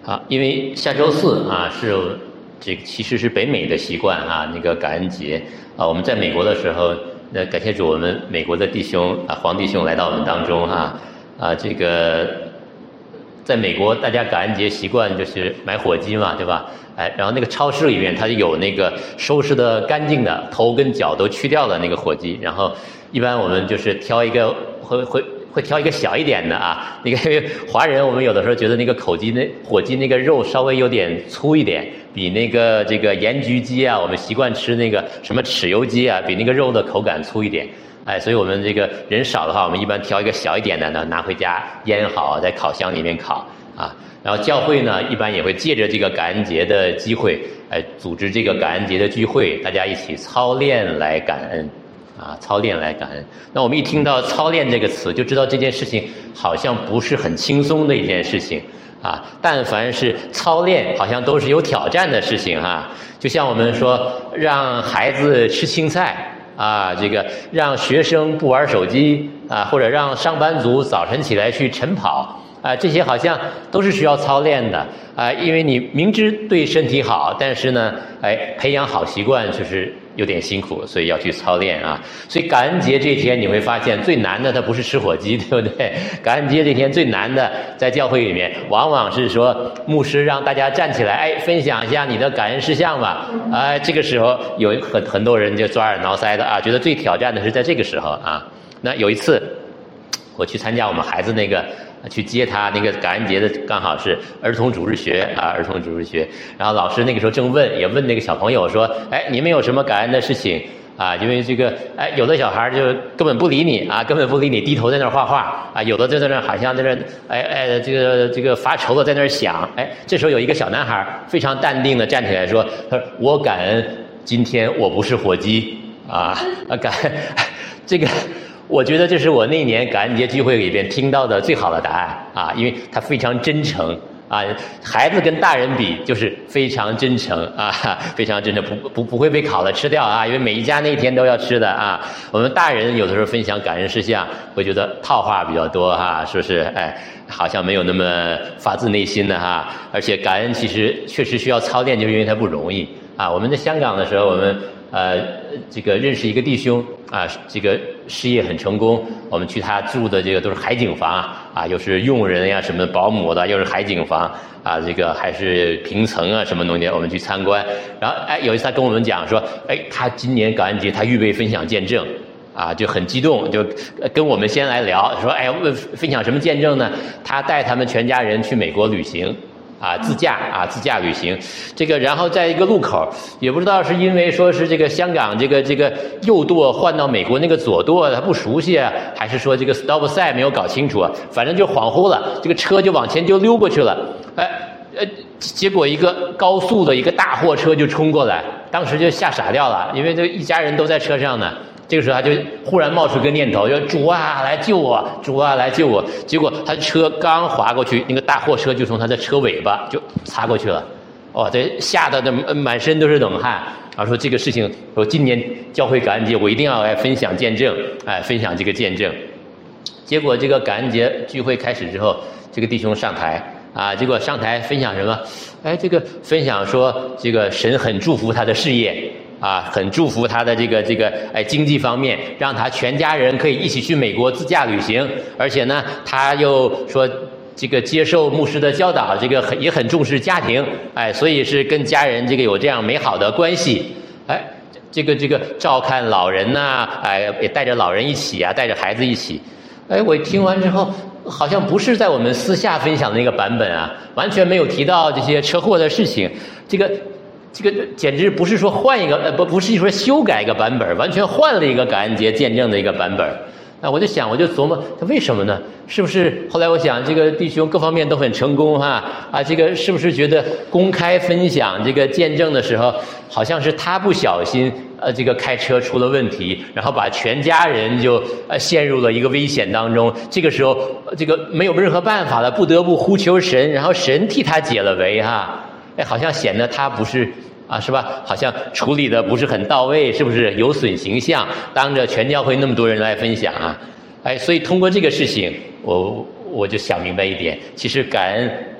好，因为下周四啊是这个其实是北美的习惯啊，那个感恩节啊，我们在美国的时候，感谢主，我们美国的弟兄啊，黄弟兄来到我们当中这个在美国大家感恩节习惯就是买火鸡嘛，对吧？然后那个超市里面它就有那个收拾的干净的，头跟脚都去掉的那个火鸡，然后一般我们就是挑一个会挑一个小一点的啊，那个因为华人我们有的时候觉得那个火鸡那个肉稍微有点粗一点，比那个这个盐焗鸡啊，我们习惯吃那个什么豉油鸡啊，比那个肉的口感粗一点。所以我们这个人少的话，我们一般挑一个小一点的呢，拿回家腌好，在烤箱里面烤啊。然后教会呢，一般也会借着这个感恩节的机会，组织这个感恩节的聚会，大家一起操练来感恩。操练来感恩。那我们一听到操练这个词，就知道这件事情好像不是很轻松的一件事情啊。但凡是操练，好像都是有挑战的事情哈。就像我们说，让孩子吃青菜这个让学生不玩手机或者让上班族早晨起来去晨跑这些好像都是需要操练的因为你明知对身体好，但是呢，培养好习惯就是有点辛苦，所以要去操练所以感恩节这天你会发现最难的它不是吃火鸡，对不对？感恩节这天最难的在教会里面往往是说牧师让大家站起来分享一下你的感恩事项吧这个时候有很多人就抓耳挠腮的觉得最挑战的是在这个时候那有一次我去参加我们孩子那个去接他那个感恩节的，刚好是儿童主日学儿童主日学。然后老师那个时候正也问那个小朋友说，你们有什么感恩的事情因为这个有的小孩就根本不理你根本不理你，低头在那儿画画有的就在那儿好像在那儿这个发愁的在那儿想这时候有一个小男孩非常淡定的站起来说，他说我感恩今天我不是火鸡感恩这个。我觉得这是我那年感恩节聚会里边听到的最好的答案因为他非常真诚孩子跟大人比就是非常真诚非常真诚，不会被烤了吃掉因为每一家那一天都要吃的我们大人有的时候分享感恩事项会觉得套话比较多是不是？好像没有那么发自内心的而且感恩其实确实需要操练，就是因为它不容易我们在香港的时候，我们这个认识一个弟兄这个事业很成功，我们去他住的这个都是海景房又是佣人呀什么保姆的，又是海景房这个还是平层什么东西，我们去参观。然后有一次他跟我们讲说，他今年感恩节他预备分享见证就很激动，就跟我们先来聊说，分享什么见证呢？他带他们全家人去美国旅行。自驾旅行，这个然后在一个路口，也不知道是因为说是这个香港这个右舵换到美国那个左舵他不熟悉还是说这个 stop sign 没有搞清楚反正就恍惚了，这个车就往前就溜过去了，结果一个高速的一个大货车就冲过来，当时就吓傻掉了，因为这一家人都在车上呢。这个时候他就忽然冒出个念头，说主来救我，主来救我。结果他车刚滑过去，那个大货车就从他的车尾巴就擦过去了。这吓得满身都是冷汗说这个事情，说今年教会感恩节我一定要来分享见证分享这个见证。结果这个感恩节聚会开始之后，这个弟兄上台结果上台分享什么这个分享说这个神很祝福他的事业很祝福他的这个经济方面，让他全家人可以一起去美国自驾旅行，而且呢他又说这个接受牧师的教导，这个也很重视家庭所以是跟家人这个有这样美好的关系这个照看老人也带着老人一起带着孩子一起我听完之后好像不是在我们私下分享的那个版本完全没有提到这些车祸的事情，这个简直不是说换一个不是说修改一个版本，完全换了一个感恩节见证的一个版本我就琢磨他为什么呢？是不是后来我想这个弟兄各方面都很成功这个是不是觉得公开分享这个见证的时候，好像是他不小心这个开车出了问题，然后把全家人就陷入了一个危险当中，这个时候这个没有任何办法了，不得不呼求神，然后神替他解了围好像显得他不是是吧？好像处理的不是很到位，是不是有损形象？当着全教会那么多人来分享所以通过这个事情，我就想明白一点，其实感恩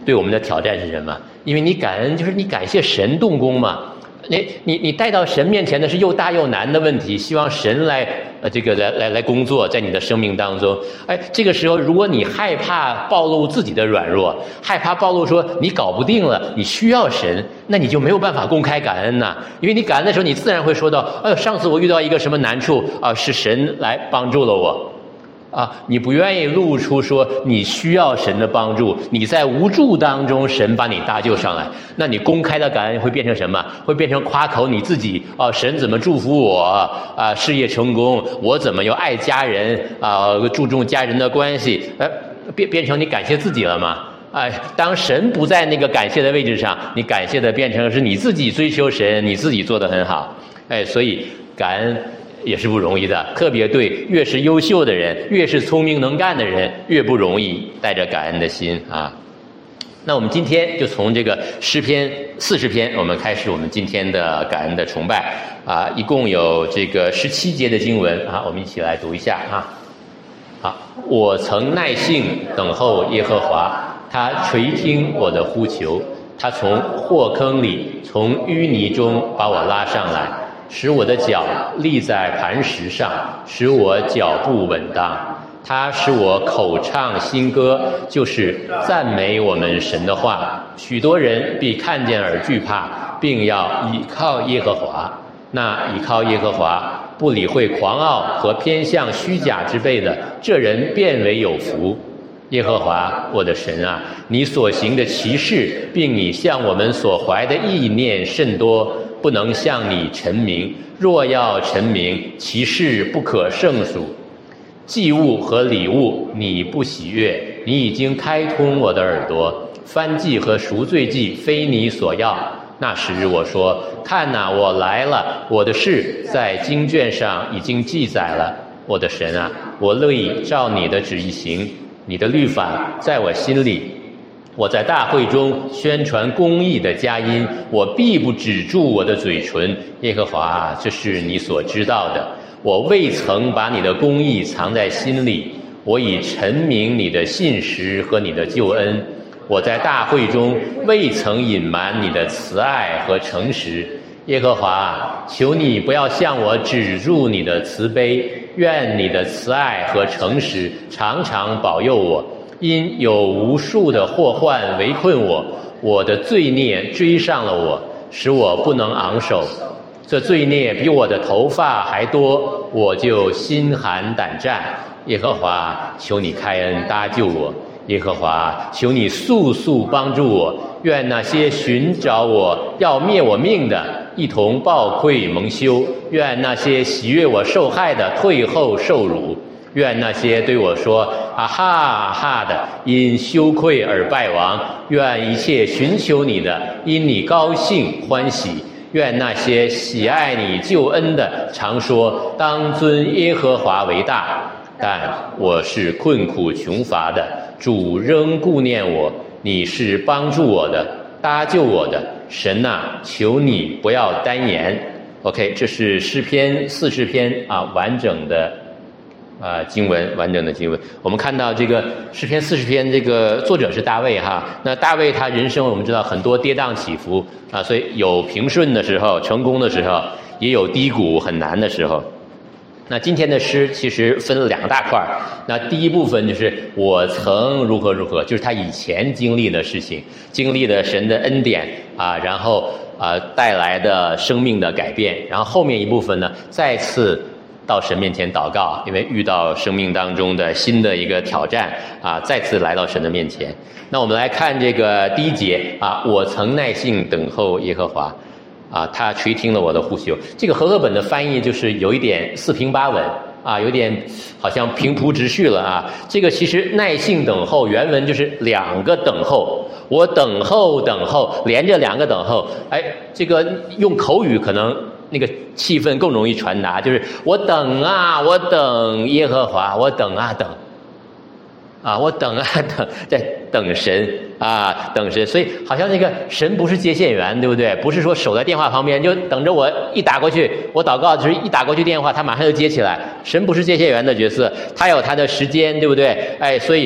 对我们的挑战是什么？因为你感恩就是你感谢神动工嘛。你带到神面前的是又大又难的问题，希望神来来工作在你的生命当中。这个时候如果你害怕暴露自己的软弱，害怕暴露说你搞不定了，你需要神，那你就没有办法公开感恩呐。因为你感恩的时候，你自然会说到，上次我遇到一个什么难处啊，是神来帮助了我。你不愿意露出说你需要神的帮助，你在无助当中神把你搭救上来，那你公开的感恩会变成什么？会变成夸口你自己神怎么祝福我事业成功，我怎么又爱家人注重家人的关系，变成你感谢自己了吗？当神不在那个感谢的位置上，你感谢的变成是你自己追求神，你自己做得很好。所以感恩也是不容易的，特别对越是优秀的人，越是聪明能干的人，越不容易带着感恩的心啊。那我们今天就从这个诗篇40篇，我们开始我们今天的感恩的崇拜一共有这个17节的经文我们一起来读一下我曾耐性等候耶和华，他垂听我的呼求，他从祸坑里，从淤泥中把我拉上来，使我的脚立在磐石上，使我脚步稳当。他使我口唱新歌，就是赞美我们神的话。许多人必看见而惧怕，并要倚靠耶和华。那倚靠耶和华，不理会狂傲和偏向虚假之辈的，这人便为有福。耶和华我的神啊，你所行的奇事，并你向我们所怀的意念甚多，不能向你陈明。若要陈明，其事不可胜数。祭物和礼物你不喜悦，你已经开通我的耳朵。燔祭和赎罪祭非你所要。那时我说，看哪，我来了，我的事在经卷上已经记载了。我的神啊，我乐意照你的旨意行，你的律法在我心里。我在大会中宣传公义的佳音，我必不止住我的嘴唇。耶和华啊，这是你所知道的。我未曾把你的公义藏在心里，我已陈明你的信实和你的救恩。我在大会中未曾隐瞒你的慈爱和诚实。耶和华，求你不要向我止住你的慈悲，愿你的慈爱和诚实常常保佑我。因有无数的祸患围困我，我的罪孽追上了我，使我不能昂首。这罪孽比我的头发还多，我就心寒胆战。耶和华，求你开恩搭救我。耶和华，求你速速帮助我。愿那些寻找我要灭我命的，一同抱愧蒙羞。愿那些喜悦我受害的，退后受辱。愿那些对我说啊哈啊哈的，因羞愧而败亡。愿一切寻求你的，因你高兴欢喜。愿那些喜爱你救恩的，常说当尊耶和华为大。但我是困苦穷乏的，主仍顾念我。你是帮助我的，搭救我的神啊，求你不要单言。OK， 这是诗篇40篇完整的经文，完整的经文。我们看到这个诗篇40篇，这个作者是大卫那大卫他人生我们知道很多跌宕起伏所以有平顺的时候，成功的时候，也有低谷很难的时候。那今天的诗其实分了2大块。那第一部分就是我曾如何如何，就是他以前经历的事情，经历了神的恩典然后带来的生命的改变。然后后面一部分呢，再次到神面前祷告，因为遇到生命当中的新的一个挑战再次来到神的面前。那我们来看这个第1节我曾耐性等候耶和华他垂听了我的呼求。这个和合本的翻译就是有一点四平八稳有点好像平铺直叙了这个其实耐性等候原文就是2个等候，我等候等候，连着2个等候。这个用口语可能那个气氛更容易传达，就是我等我等耶和华，我等等我等等，在等神等神。所以好像那个神不是接线员，对不对？不是说守在电话旁边就等着我一打过去，我祷告就是一打过去电话他马上就接起来。神不是接线员的角色，他有他的时间，对不对？所以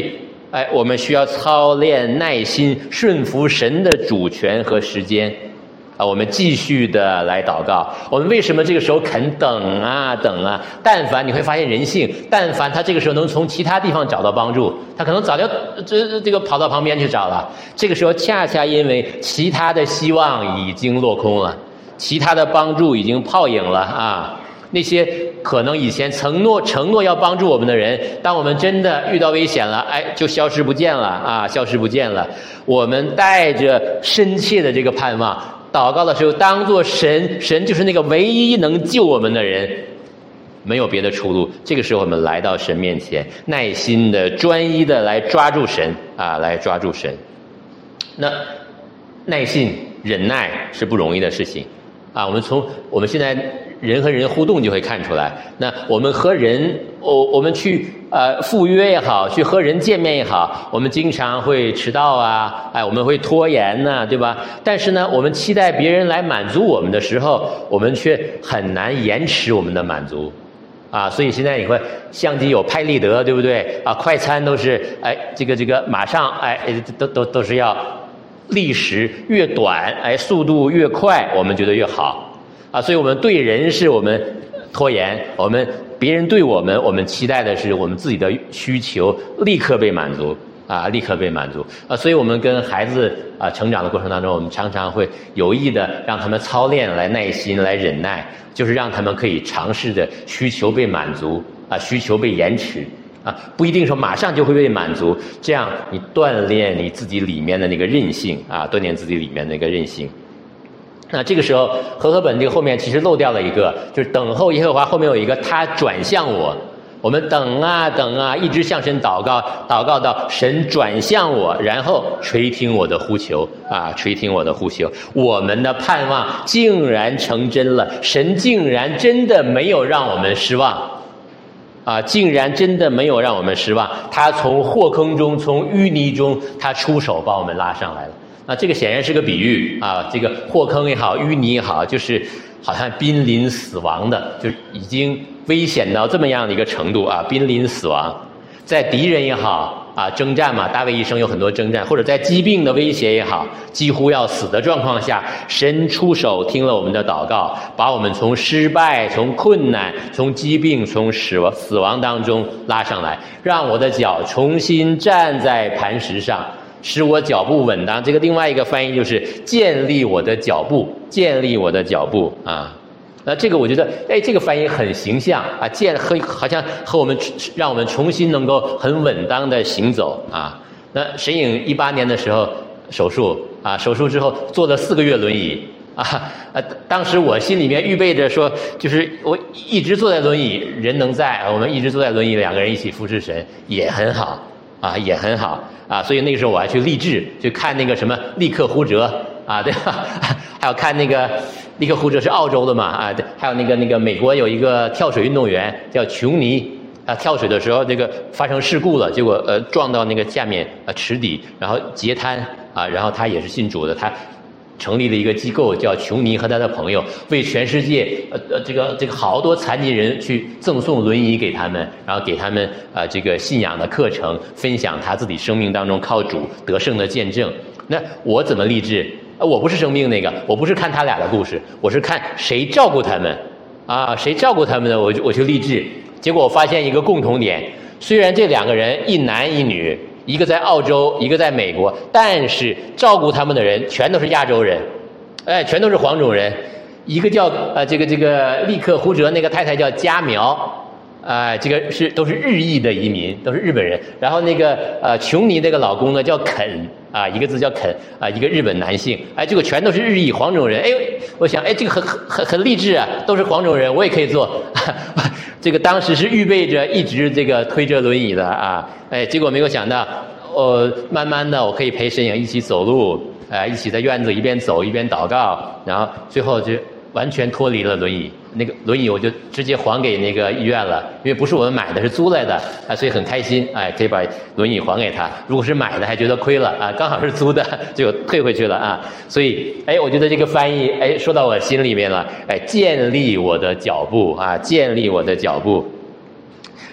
我们需要操练耐心，顺服神的主权和时间。我们继续的来祷告。我们为什么这个时候肯等啊等啊？但凡你会发现人性，但凡他这个时候能从其他地方找到帮助，他可能早就这个跑到旁边去找了。这个时候恰恰因为其他的希望已经落空了，其他的帮助已经泡影了啊。那些可能以前承诺要帮助我们的人，当我们真的遇到危险了，就消失不见了啊，消失不见了。我们带着深切的这个盼望祷告的时候，当作神就是那个唯一能救我们的人，没有别的出路。这个时候我们来到神面前，耐心的专一的来抓住神啊，来抓住神。那耐心忍耐是不容易的事情啊。我们现在人和人互动就会看出来，那我们和人我们去赴约也好，去和人见面也好，我们经常会迟到啊，我们会拖延呢，对吧？但是呢，我们期待别人来满足我们的时候，我们却很难延迟我们的满足啊。所以现在你会相机有拍立得，对不对啊？快餐都是这个马上都是要历时越短，速度越快，我们觉得越好啊。所以我们对人是我们拖延，别人对我们期待的是我们自己的需求立刻被满足啊，立刻被满足啊。所以我们跟孩子成长的过程当中，我们常常会有意的让他们操练来耐心来忍耐，就是让他们可以尝试着需求被满足啊，需求被延迟啊，不一定说马上就会被满足，这样你锻炼你自己里面的那个韧性啊，锻炼自己里面的那个韧性。那这个时候和合本这个后面其实漏掉了一个，就是等候耶和华后面有一个他转向我，我们等啊等啊，一直向神祷告，祷告到神转向我，然后垂听我的呼求啊，垂听我的呼求。我们的盼望竟然成真了，神竟然真的没有让我们失望啊，竟然真的没有让我们失望。他从祸坑中，从淤泥中，他出手把我们拉上来了。那这个显然是个比喻啊，这个祸坑也好，淤泥也好，就是好像濒临死亡的，就已经危险到这么样的一个程度啊，濒临死亡。在敌人也好啊，征战嘛，大卫一生有很多征战，或者在疾病的威胁也好，几乎要死的状况下，神出手听了我们的祷告，把我们从失败、从困难、从疾病、从死亡当中拉上来，让我的脚重新站在磐石上，使我脚步稳当。这个另外一个翻译就是建立我的脚步，建立我的脚步啊。那这个我觉得，这个翻译很形象啊，好像和我们让我们重新能够很稳当的行走啊。那沈颖18年的时候手术之后坐了4个月轮椅当时我心里面预备着说，就是我一直坐在轮椅，人能在，我们一直坐在轮椅，2个人一起服侍神也很好啊，也很好啊。所以那个时候我还去励志，去看那个什么利克胡哲啊，对吧？还有看那个利克胡哲是澳洲的嘛啊，还有那个美国有一个跳水运动员叫琼尼跳水的时候这个发生事故了，结果撞到那个下面池底，然后截瘫啊，然后他也是信主的，他成立了一个机构叫琼尼和他的朋友，为全世界这个好多残疾人去赠送轮椅给他们，然后给他们这个信仰的课程，分享他自己生命当中靠主得胜的见证。那我怎么励志？我不是生病那个，我不是看他俩的故事，我是看谁照顾他们啊，谁照顾他们呢？我去励志。结果我发现一个共同点，虽然这2个人一男一女，一个在澳洲，一个在美国，但是照顾他们的人全都是亚洲人，全都是黄种人。一个叫这个利克胡哲那个太太叫佳苗。这个都是日裔的移民，都是日本人。然后那个琼尼那个老公呢叫肯一个字叫肯一个日本男性。这个全都是日裔黄种人。我想这个很励志啊，都是黄种人，我也可以做。这个当时是预备着一直这个推着轮椅的结果没有想到，慢慢的我可以陪沈颖一起走路，一起在院子一边走一边祷告，然后最后就完全脱离了轮椅。那个轮椅我就直接还给那个医院了，因为不是我们买的，是租来的所以很开心可以把轮椅还给他。如果是买的还觉得亏了刚好是租的就退回去了所以我觉得这个翻译说到我心里面了，建立我的脚步建立我的脚步。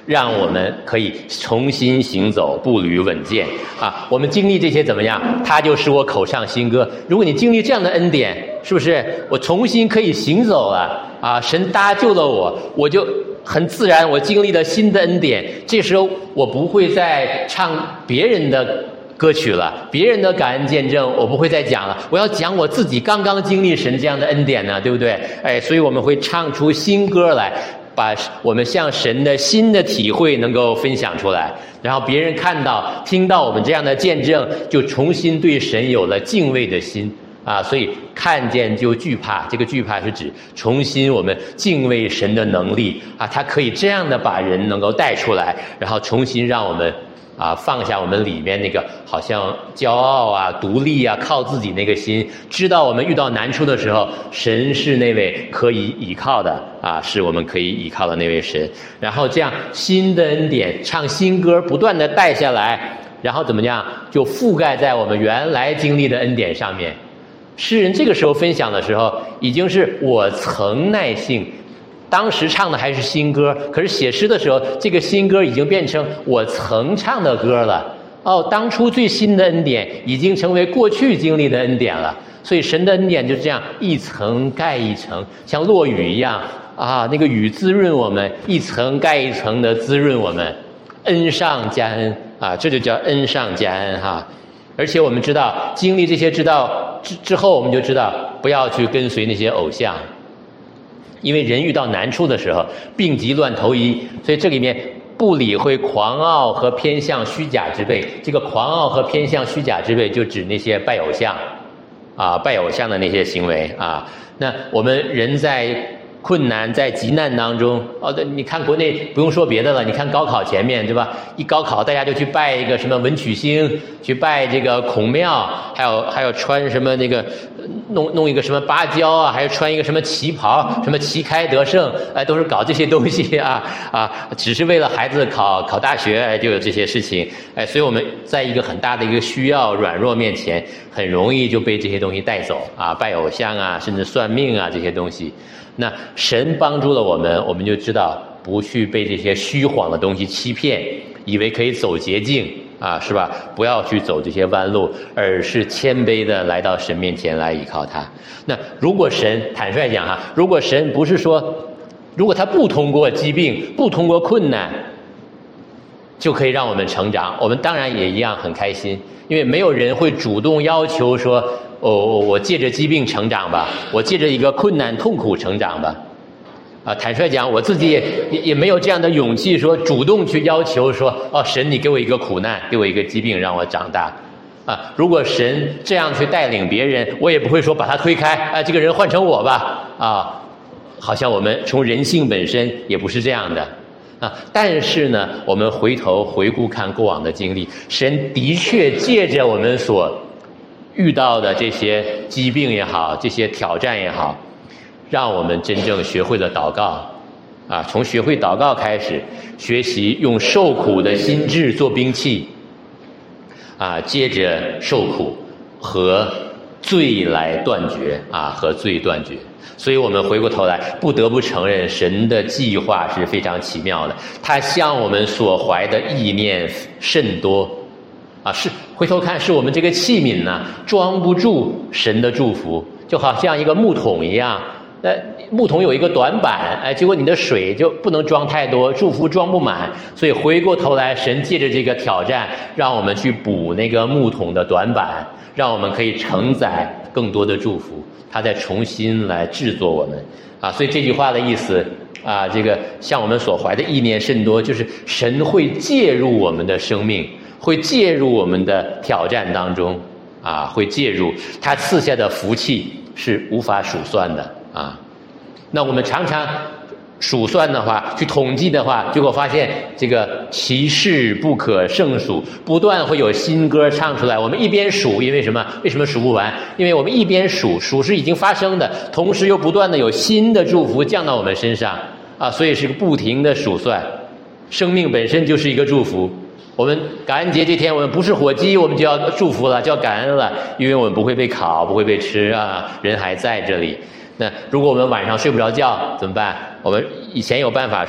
让我们可以重新行走，步履稳健啊！我们经历这些怎么样？他就使我口唱新歌。如果你经历这样的恩典，是不是我重新可以行走了啊？神搭救了我，我就很自然，我经历了新的恩典。这时候我不会再唱别人的歌曲了，别人的感恩见证我不会再讲了，我要讲我自己刚刚经历神这样的恩典呢，对不对？所以我们会唱出新歌来，把我们向神的新的体会能够分享出来，然后别人看到听到我们这样的见证，就重新对神有了敬畏的心啊！所以看见就惧怕，这个惧怕是指重新我们敬畏神的能力啊，他可以这样的把人能够带出来，然后重新让我们放下我们里面那个好像骄傲啊、独立啊、靠自己那个心，知道我们遇到难处的时候，神是那位可以倚靠的啊，是我们可以倚靠的那位神。然后这样新的恩典，唱新歌，不断的带下来，然后怎么样，就覆盖在我们原来经历的恩典上面。诗人这个时候分享的时候，已经是我曾耐性。当时唱的还是新歌，可是写诗的时候，这个新歌已经变成我曾唱的歌了。当初最新的恩典已经成为过去经历的恩典了。所以神的恩典就这样一层盖一层，像落雨一样啊，那个雨滋润我们，一层盖一层的滋润我们，恩上加恩啊，这就叫恩上加恩哈。而且我们知道，经历这些之后，我们就知道不要去跟随那些偶像。因为人遇到难处的时候，病急乱投医，所以这里面不理会狂傲和偏向虚假之辈。这个狂傲和偏向虚假之辈，就指那些拜偶像拜偶像的那些行为啊。那我们人在困难在急难当中你看国内不用说别的了，你看高考前面对吧？一高考大家就去拜一个什么文曲星，去拜这个孔庙，还有穿什么那个弄一个什么芭蕉啊，还有穿一个什么旗袍，什么旗开得胜，都是搞这些东西只是为了孩子考大学就有这些事情所以我们在一个很大的一个需要软弱面前，很容易就被这些东西带走拜偶像甚至算命这些东西。那神帮助了我们，我们就知道不去被这些虚晃的东西欺骗，以为可以走捷径是吧？不要去走这些弯路，而是谦卑的来到神面前来依靠他。那如果神坦率讲如果神不是说，如果他不通过疾病，不通过困难，就可以让我们成长，我们当然也一样很开心，因为没有人会主动要求说我借着疾病成长吧，我借着一个困难痛苦成长吧坦率讲，我自己也没有这样的勇气说主动去要求说神你给我一个苦难，给我一个疾病让我长大如果神这样去带领别人，我也不会说把他推开这个人换成我吧好像我们从人性本身也不是这样的但是呢，我们回顾看过往的经历，神的确借着我们所遇到的这些疾病也好，这些挑战也好，让我们真正学会了祷告从学会祷告开始，学习用受苦的心志做兵器接着受苦和罪来断绝和罪断绝。所以我们回过头来不得不承认，神的计划是非常奇妙的，他向我们所怀的意念甚多是回头看是我们这个器皿呢装不住神的祝福，就好像一个木桶一样木桶有一个短板结果你的水就不能装太多，祝福装不满，所以回过头来神借着这个挑战让我们去补那个木桶的短板，让我们可以承载更多的祝福，他再重新来制作我们所以这句话的意思这个向我们所怀的意念甚多，就是神会介入我们的生命，会介入我们的挑战当中会介入，他赐下的福气是无法数算的那我们常常数算的话，去统计的话，结果发现这个其事不可胜数，不断会有新歌唱出来。我们一边数，因为什么？为什么数不完？因为我们一边数是已经发生的，同时又不断的有新的祝福降到我们身上所以是个不停的数算。生命本身就是一个祝福。我们感恩节这天，我们不是火鸡，我们就要祝福了，就要感恩了，因为我们不会被烤，不会被吃人还在这里。那如果我们晚上睡不着觉怎么办？我们以前有办法说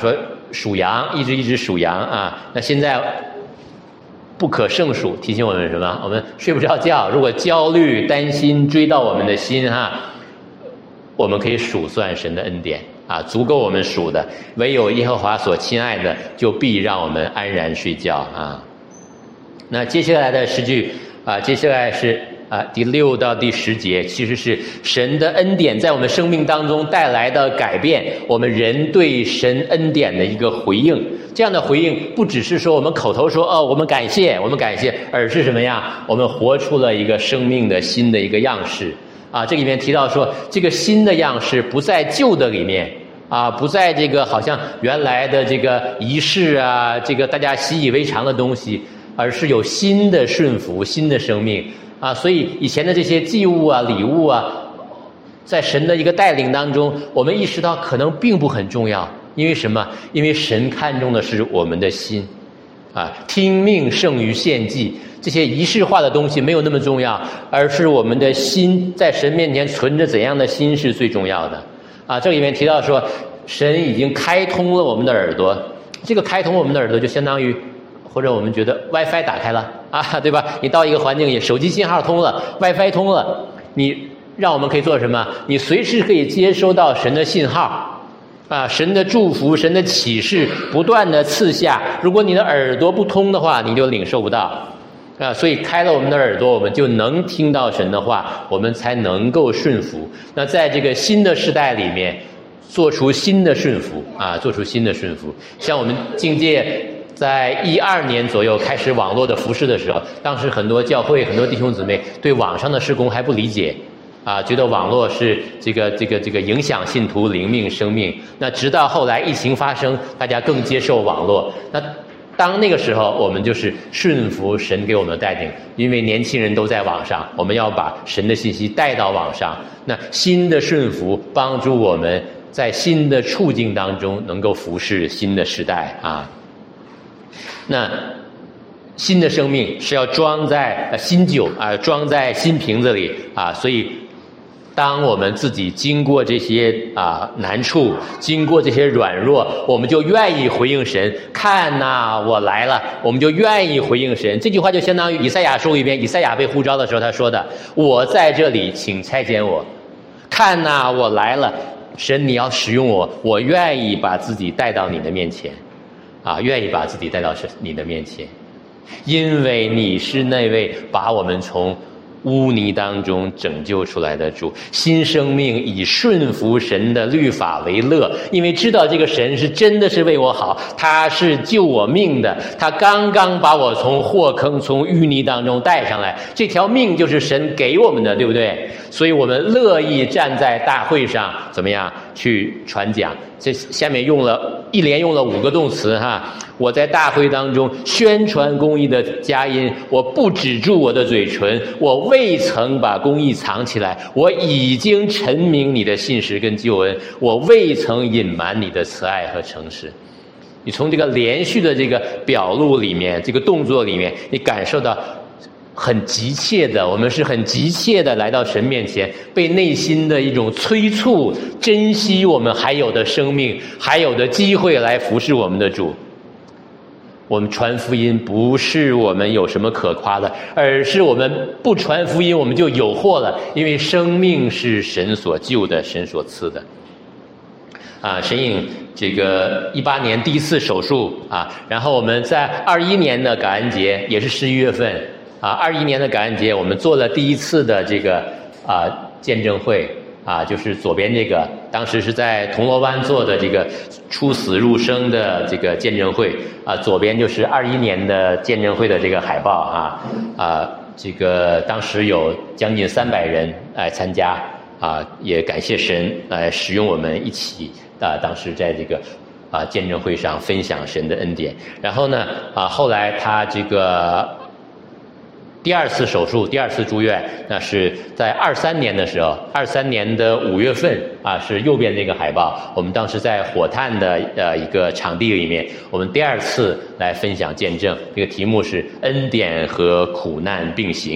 数羊，一直数羊啊。那现在不可胜数，提醒我们什么？我们睡不着觉，如果焦虑、担心追到我们的心我们可以数算神的恩典啊，足够我们数的。唯有耶和华所亲爱的，就必让我们安然睡觉啊。那接下来的诗句接下来是第6到第10节，其实是神的恩典在我们生命当中带来的改变，我们人对神恩典的一个回应。这样的回应不只是说我们口头说我们感谢，而是什么呀？我们活出了一个生命的新的一个样式这里面提到说，这个新的样式不在旧的里面不在这个好像原来的这个仪式这个大家习以为常的东西，而是有新的顺服，新的生命所以以前的这些祭物礼物在神的一个带领当中，我们意识到可能并不很重要。因为什么？因为神看重的是我们的心听命胜于献祭，这些仪式化的东西没有那么重要，而是我们的心在神面前存着怎样的心是最重要的这里面提到说，神已经开通了我们的耳朵，这个开通我们的耳朵就相当于，或者我们觉得 WiFi 打开了对吧？你到一个环境里，手机信号通了， WiFi 通了，你让我们可以做什么？你随时可以接收到神的信号神的祝福，神的启示不断的赐下。如果你的耳朵不通的话，你就领受不到所以开了我们的耳朵，我们就能听到神的话，我们才能够顺服。那在这个新的时代里面，做出新的顺服做出新的顺服。像我们境界在12年左右开始网络的服事的时候，当时很多教会很多弟兄姊妹对网上的事工还不理解觉得网络是这个影响信徒灵命生命。那直到后来疫情发生，大家更接受网络。那当那个时候，我们就是顺服神给我们的带领，因为年轻人都在网上，我们要把神的信息带到网上。那新的顺服帮助我们在新的处境当中能够服侍新的时代那新的生命是要装在新酒装在新瓶子里所以当我们自己经过这些难处，经过这些软弱，我们就愿意回应神。看我来了，我们就愿意回应神。这句话就相当于以赛亚书里边，以赛亚被呼召的时候他说的：我在这里，请差遣我。看我来了，神你要使用我，我愿意把自己带到你的面前愿意把自己带到你的面前，因为你是那位把我们从污泥当中拯救出来的主。新生命以顺服神的律法为乐，因为知道这个神是真的是为我好，他是救我命的，他刚刚把我从祸坑从淤泥当中带上来，这条命就是神给我们的，对不对？所以我们乐意站在大会上怎么样去传讲。这下面一连用了5个动词我在大会当中宣传公义的佳音，我不止住我的嘴唇，我未曾把公义藏起来，我已经陈明你的信实跟救恩，我未曾隐瞒你的慈爱和诚实。你从这个连续的这个表露里面，这个动作里面，你感受到很急切的，我们是很急切的来到神面前，被内心的一种催促，珍惜我们还有的生命，还有的机会来服侍我们的主。我们传福音不是我们有什么可夸的，而是我们不传福音我们就有祸了，因为生命是神所救的，神所赐的神颖这个18年第一次手术然后我们在21年的感恩节也是11月份21年的感恩节，我们做了第一次的这个见证会就是左边这个，当时是在铜锣湾做的这个出死入生的这个见证会左边就是21年的见证会的这个海报这个当时有将近300人来参加也感谢神来使用我们一起当时在这个见证会上分享神的恩典。然后呢后来他这个第二次手术，第二次住院，那是在23年的时候，23年的5月份是右边这个海报。我们当时在火炭的一个场地里面，我们第2次来分享见证，这个题目是恩典和苦难并行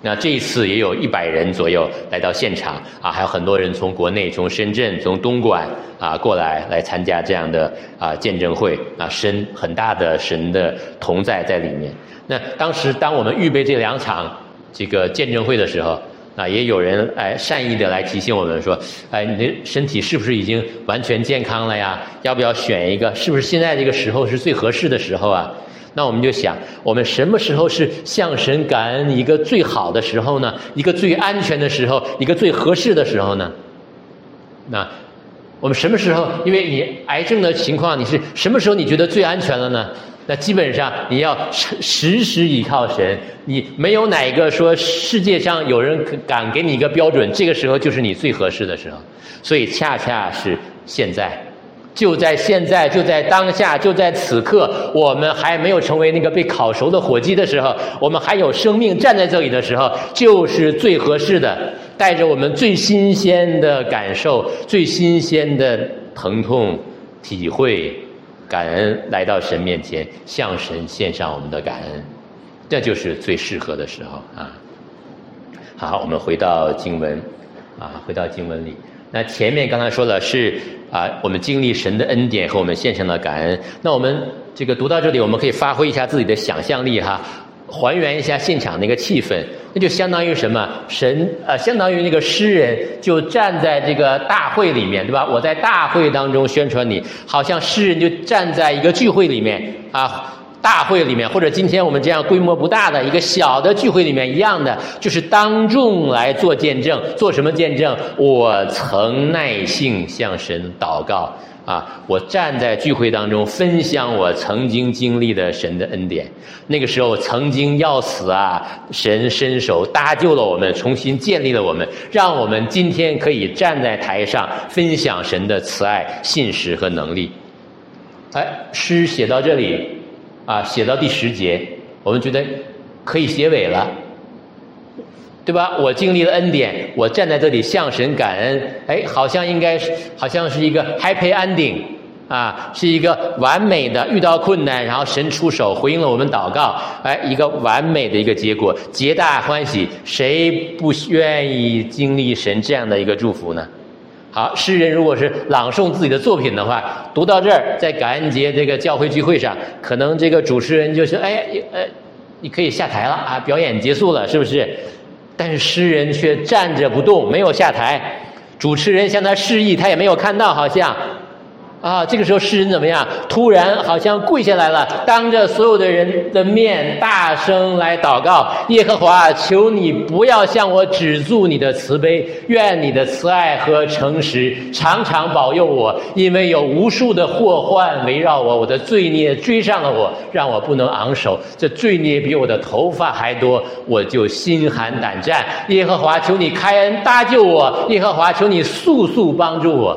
那这一次也有100人左右来到现场啊，还有很多人从国内、从深圳、从东莞啊过来参加这样的见证会啊，很大的神的同在里面。那当时当我们预备这2场这个见证会的时候，也有人善意的来提醒我们说，你的身体是不是已经完全健康了呀？要不要选一个？是不是现在这个时候是最合适的时候啊？那我们就想，我们什么时候是向神感恩一个最好的时候呢？一个最安全的时候，一个最合适的时候呢？那我们什么时候，因为你癌症的情况，你是什么时候你觉得最安全了呢？那基本上你要时时倚靠神，你没有哪个说世界上有人敢给你一个标准，这个时候就是你最合适的时候。所以恰恰是现在，就在现在，就在当下，就在此刻，我们还没有成为那个被烤熟的火鸡的时候，我们还有生命站在这里的时候，就是最合适的，带着我们最新鲜的感受，最新鲜的疼痛体会感恩，来到神面前，向神献上我们的感恩，这就是最适合的时候啊。好，我们回到经文回到经文里。那前面刚才说了是我们经历神的恩典和我们献上的感恩。那我们这个读到这里，我们可以发挥一下自己的想象力还原一下现场那个气氛。那就相当于什么？相当于那个诗人就站在这个大会里面，对吧？我在大会当中宣传你，好像诗人就站在一个聚会里面大会里面，或者今天我们这样规模不大的一个小的聚会里面一样的，就是当众来做见证。做什么见证？我曾耐性向神祷告我站在聚会当中分享我曾经经历的神的恩典。那个时候曾经要死神伸手搭救了我们，重新建立了我们，让我们今天可以站在台上分享神的慈爱、信实和能力。诗写到这里写到第10节，我们觉得可以结尾了，对吧？我经历了恩典，我站在这里向神感恩，好像是一个 happy ending 是一个完美的，遇到困难然后神出手回应了我们祷告，一个完美的一个结果，皆大欢喜。谁不愿意经历神这样的一个祝福呢？好，诗人如果是朗诵自己的作品的话，读到这儿，在感恩节这个教会聚会上，可能这个主持人就说你可以下台了表演结束了，是不是？但是诗人却站着不动，没有下台。主持人向他示意，他也没有看到，好像这个时候诗人怎么样？突然好像跪下来了，当着所有的人的面大声来祷告：耶和华，求你不要向我止住你的慈悲，愿你的慈爱和诚实常常保佑我，因为有无数的祸患围绕我，我的罪孽追上了我，让我不能昂首，这罪孽比我的头发还多，我就心寒胆战。耶和华，求你开恩搭救我，耶和华，求你速速帮助我。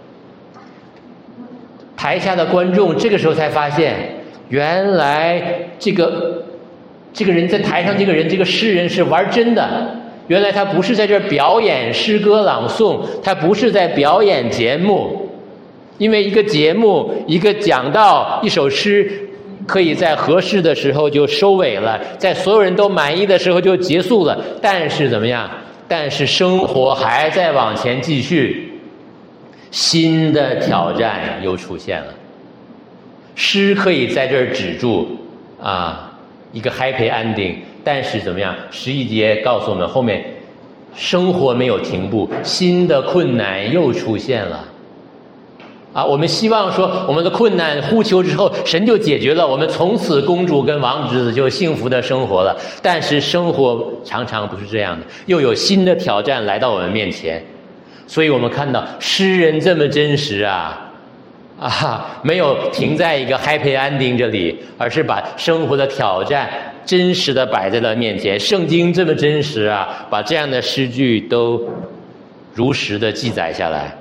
台下的观众这个时候才发现，原来这个人在台上，这个诗人是玩真的。原来他不是在这表演诗歌朗诵，他不是在表演节目。因为一个节目、一个讲道、一首诗，可以在合适的时候就收尾了，在所有人都满意的时候就结束了。但是怎么样？但是生活还在往前继续。新的挑战又出现了，诗可以在这儿止住一个 happy ending， 但是怎么样？11节告诉我们，后面生活没有停步，新的困难又出现了我们希望说我们的困难呼求之后，神就解决了，我们从此公主跟王子就幸福的生活了。但是生活常常不是这样的，又有新的挑战来到我们面前。所以我们看到诗人这么真实没有停在一个 happy ending 这里，而是把生活的挑战真实的摆在了面前。圣经这么真实把这样的诗句都如实的记载下来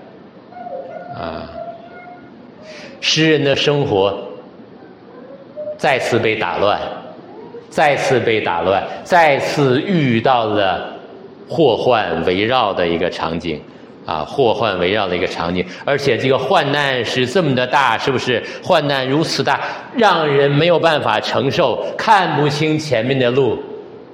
诗人的生活再次被打乱，再次遇到了祸患围绕的一个场景祸患围绕的一个场景，而且这个患难是这么的大，是不是？患难如此大，让人没有办法承受，看不清前面的路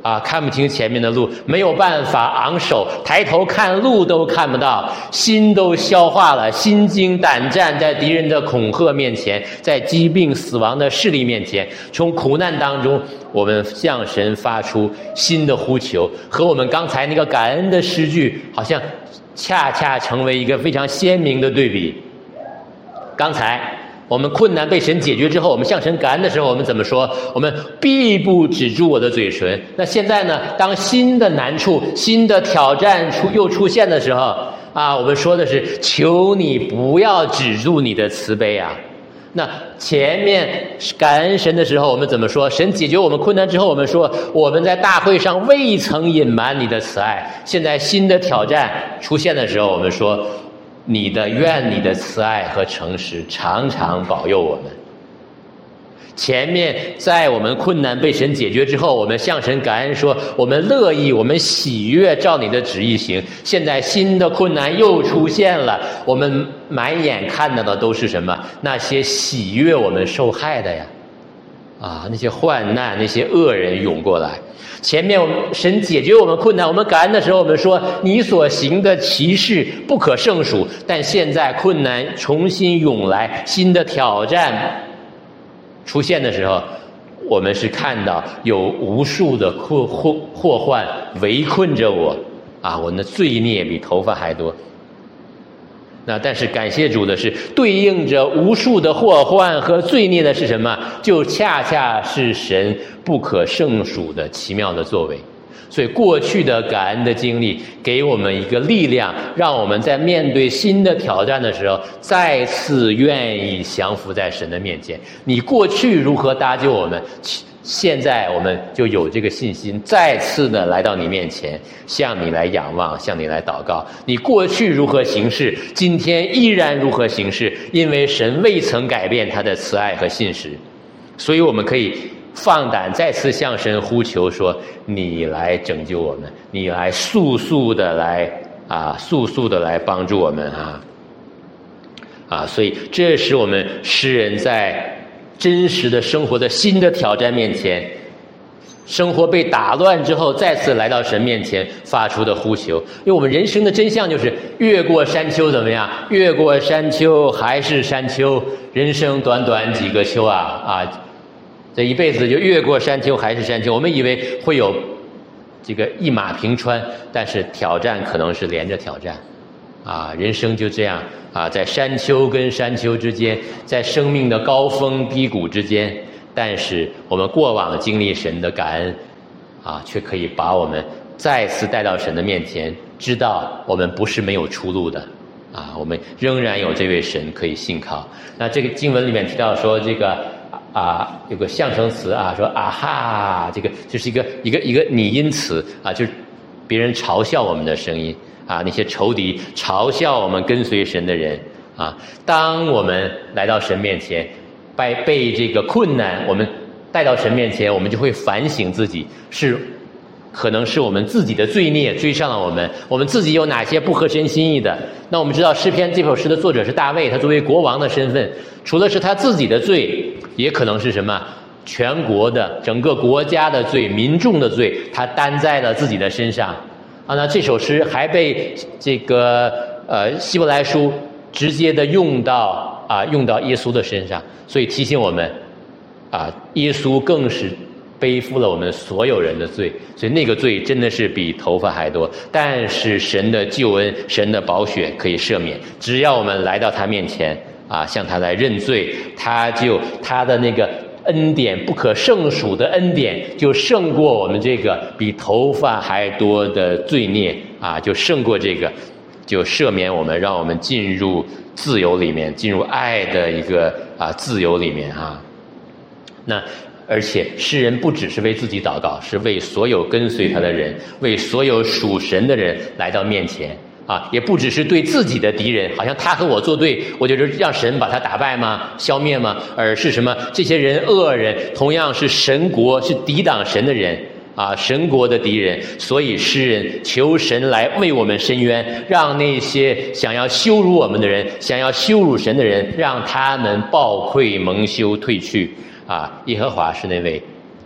看不清前面的路，没有办法昂首抬头看路都看不到，心都消化了，心惊胆战，在敌人的恐吓面前，在疾病死亡的势力面前，从苦难当中我们向神发出新的呼求，和我们刚才那个感恩的诗句好像恰恰成为一个非常鲜明的对比。刚才我们困难被神解决之后，我们向神感恩的时候，我们怎么说？我们必不止住我的嘴唇。那现在呢，当新的难处、新的挑战又出现的时候我们说的是求你不要止住你的慈悲啊。那前面感恩神的时候我们怎么说？神解决我们困难之后，我们说我们在大会上未曾隐瞒你的慈爱。现在新的挑战出现的时候，我们说愿你的慈爱和诚实常常保佑我们。前面在我们困难被神解决之后，我们向神感恩说我们乐意，我们喜悦照你的旨意行。现在新的困难又出现了，我们满眼看到的都是什么？那些喜悦我们受害的呀，那些患难，那些恶人涌过来。前面神解决我们困难，我们感恩的时候，我们说你所行的奇事不可胜数。但现在困难重新涌来，新的挑战出现的时候，我们是看到有无数的祸患围困着我我的罪孽比头发还多。那但是感谢主的是，对应着无数的祸患和罪孽的是什么？就恰恰是神不可胜数的奇妙的作为。所以过去的感恩的经历给我们一个力量，让我们在面对新的挑战的时候再次愿意降服在神的面前。你过去如何搭救我们，现在我们就有这个信心，再次的来到你面前，向你来仰望，向你来祷告。你过去如何行事，今天依然如何行事，因为神未曾改变他的慈爱和信实。所以我们可以放胆再次向神呼求说，你来拯救我们，你来速速的来帮助我们所以这是我们诗人在真实的生活的新的挑战面前，生活被打乱之后再次来到神面前发出的呼求。因为我们人生的真相就是越过山丘怎么样？越过山丘还是山丘，人生短短几个秋这一辈子就越过山丘还是山丘。我们以为会有这个一马平川，但是挑战可能是连着挑战人生就这样在山丘跟山丘之间，在生命的高峰低谷之间。但是我们过往经历神的感恩却可以把我们再次带到神的面前，知道我们不是没有出路的我们仍然有这位神可以信靠。那这个经文里面提到说这个有个象声词说这是一个拟音词就是别人嘲笑我们的声音那些仇敌嘲笑我们跟随神的人当我们来到神面前，被这个困难我们带到神面前，我们就会反省自己，可能是我们自己的罪孽追上了我们自己有哪些不合神心意的。那我们知道诗篇这首诗的作者是大卫，他作为国王的身份，除了是他自己的罪，也可能是什么全国的整个国家的罪，民众的罪，他担在了自己的身上那这首诗还被这个希伯来书直接的用到耶稣的身上，所以提醒我们耶稣更是背负了我们所有人的罪，所以那个罪真的是比头发还多。但是神的救恩，神的宝血可以赦免，只要我们来到他面前向他来认罪，他的那个恩典不可胜数的恩典就胜过我们这个比头发还多的罪孽就胜过这个，就赦免我们，让我们进入自由里面，进入爱的一个自由里面那而且诗人不只是为自己祷告，是为所有跟随他的人，为所有属神的人来到面前也不只是对自己的敌人，好像他和我作对，我就让神把他打败吗？消灭吗？而是什么？这些人恶人同样是神国，是抵挡神的人神国的敌人。所以诗人求神来为我们伸冤，让那些想要羞辱我们的人，想要羞辱神的人，让他们抱愧蒙羞退去耶和华是那位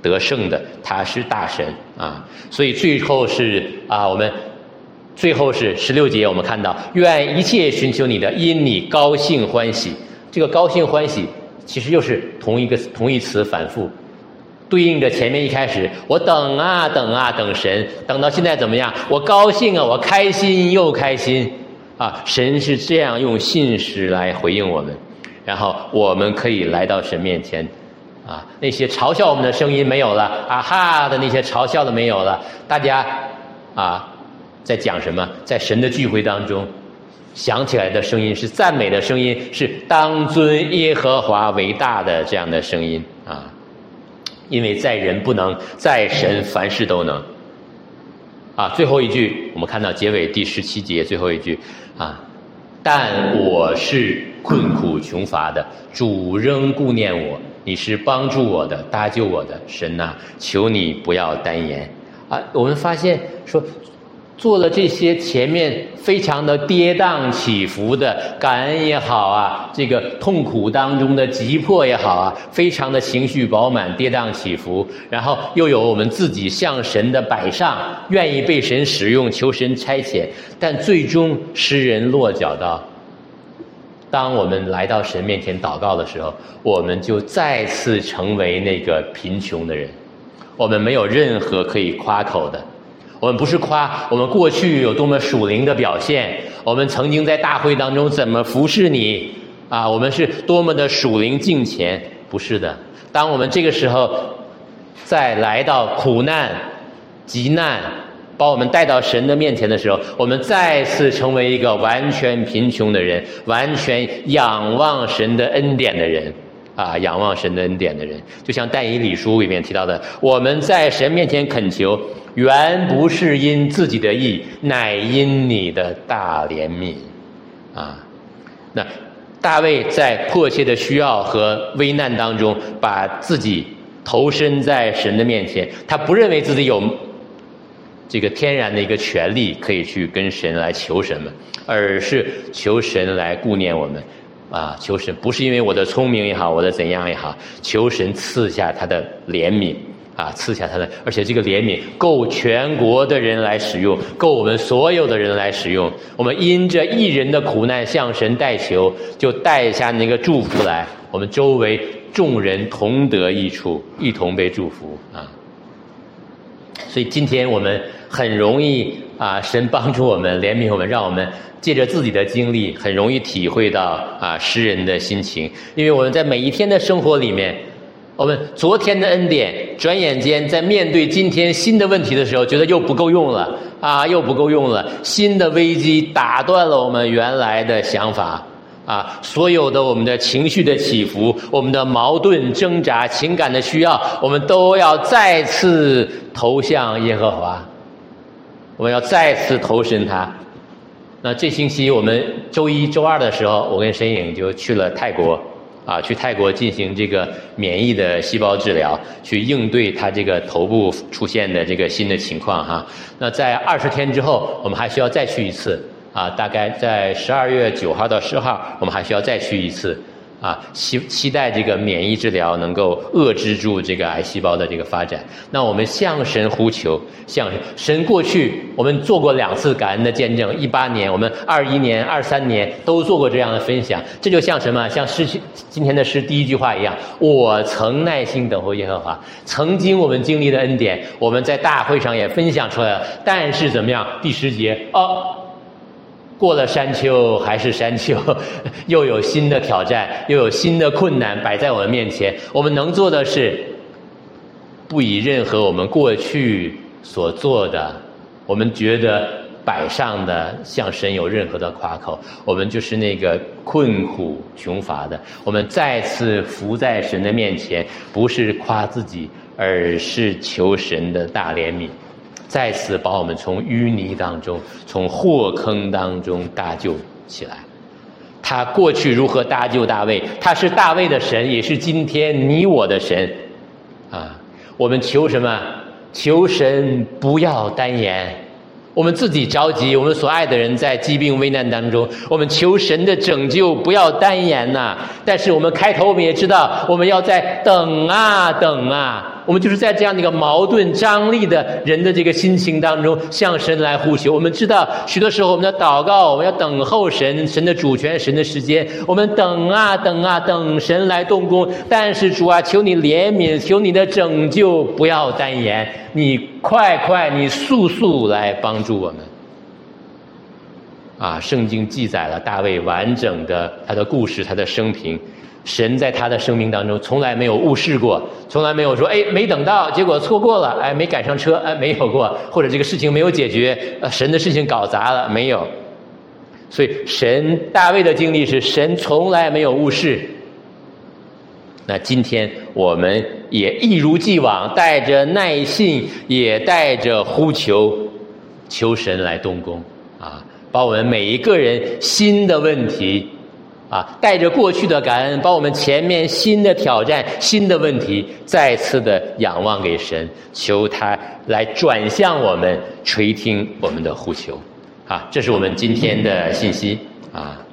得胜的，他是大神啊。所以最后是我们最后是16节，我们看到愿一切寻求你的，因你高兴欢喜。这个高兴欢喜其实又是同一词反复，对应着前面一开始我等啊等啊等神，等到现在怎么样？我高兴啊，我开心又开心啊！神是这样用信实来回应我们，然后我们可以来到神面前啊，那些嘲笑我们的声音没有了，啊哈的那些嘲笑的没有了，大家在讲什么？在神的聚会当中想起来的声音是赞美的声音，是当尊耶和华为大的这样的声音啊！因为在人不能，在神凡事都能啊！最后一句，我们看到结尾第17节最后一句啊，但我是困苦穷乏的，主仍顾念我，你是帮助我的，搭救我的神啊，求你不要单言啊！我们发现说，做了这些前面非常的跌宕起伏的感恩也好啊，这个痛苦当中的急迫也好啊，非常的情绪饱满，跌宕起伏，然后又有我们自己向神的摆上，愿意被神使用，求神差遣，但最终诗人落脚到，当我们来到神面前祷告的时候，我们就再次成为那个贫穷的人，我们没有任何可以夸口的。我们不是夸我们过去有多么属灵的表现，我们曾经在大会当中怎么服侍你啊，我们是多么的属灵敬虔，不是的。当我们这个时候再来到苦难急难把我们带到神的面前的时候，我们再次成为一个完全贫穷的人，完全仰望神的恩典的人啊，仰望神的恩典的人。就像但以理书里面提到的，我们在神面前恳求，原不是因自己的义，乃因你的大怜悯啊。那大卫在迫切的需要和危难当中，把自己投身在神的面前，他不认为自己有这个天然的一个权利可以去跟神来求什么，而是求神来顾念我们啊，求神不是因为我的聪明也好，我的怎样也好，求神赐下他的怜悯啊，赐下他的，而且这个怜悯够全国的人来使用，够我们所有的人来使用。我们因着一人的苦难向神代求，就带下那个祝福来，我们周围众人同得益处，一同被祝福啊。所以今天我们很容易神帮助我们，怜悯我们，让我们借着自己的经历很容易体会到诗人的心情。因为我们在每一天的生活里面，我们昨天的恩典转眼间在面对今天新的问题的时候，觉得又不够用了又不够用了。新的危机打断了我们原来的想法所有的我们的情绪的起伏，我们的矛盾挣扎，情感的需要，我们都要再次投向耶和华，我们要再次投身他。那这星期我们周一周二的时候，我跟申颖就去了泰国去泰国进行这个免疫的细胞治疗，去应对他这个头部出现的这个新的情况那在20天之后，我们还需要再去一次大概在12月9号到10号，我们还需要再去一次期待这个免疫治疗能够遏制住这个癌细胞的这个发展。那我们向神呼求，向神。过去我们做过2次感恩的见证，18年，我们21年、23年都做过这样的分享。这就像什么？像诗今天的诗第一句话一样，我曾耐心等候耶和华。曾经我们经历的恩典，我们在大会上也分享出来了。但是怎么样？第10节过了山丘还是山丘，又有新的挑战，又有新的困难摆在我们面前。我们能做的是，不以任何我们过去所做的，我们觉得摆上的向神有任何的夸口，我们就是那个困苦穷乏的。我们再次伏在神的面前，不是夸自己，而是求神的大怜悯，再次把我们从淤泥当中，从祸坑当中搭救起来。他过去如何搭救大卫，他是大卫的神，也是今天你我的神我们求什么？求神不要单言。我们自己着急，我们所爱的人在疾病危难当中，我们求神的拯救不要单言但是我们开头我们也知道，我们要在等等我们就是在这样的一个矛盾张力的人的这个心情当中向神来呼求。我们知道许多时候我们的祷告，我们要等候神的主权，神的时间，我们等啊等啊等神来动工。但是主啊，求你怜悯，求你的拯救，不要单言，你快你速来帮助我们。圣经记载了大卫完整的他的故事，他的生平。神在他的生命当中从来没有误事过，从来没有说没等到，结果错过了，没赶上车，没有过，或者这个事情没有解决，神的事情搞砸了，没有。所以大卫的经历是神从来没有误事。那今天我们也一如既往，带着耐性，也带着呼求，求神来动工把我们每一个人新的问题带着过去的感恩，把我们前面新的挑战、新的问题再次的仰望给神，求他来转向我们，垂听我们的呼求这是我们今天的信息